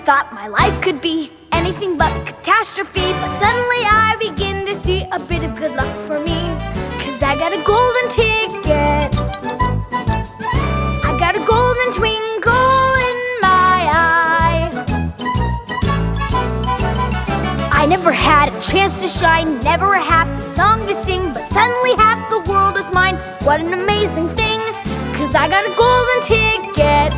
thought my life could be anything but catastrophe, but suddenly I begin to see a bit of good luck for me. 'Cause I got a golden ticket, I got a golden twinkle in my eye. I never had a chance to shine, never a happy song to sing, but suddenly half the world is mine. What an amazing thing, 'cause I got a golden ticket,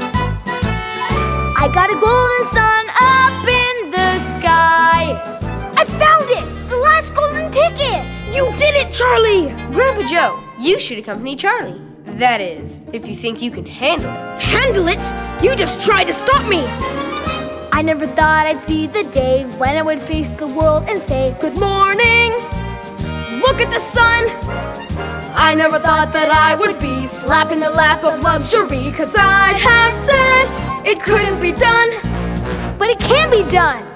I got a golden sun up in the sky. I found it! The last golden ticket! You did it, Charlie! Grandpa Joe, you should accompany Charlie. That is, if you think you can handle it. Handle it? You just tried to stop me! I never thought I'd see the day when I would face the world and say, good morning, Look at the sun! I never thought that I would be slapping the lap of luxury, 'cause I'd have said it couldn't be done. but it can be done.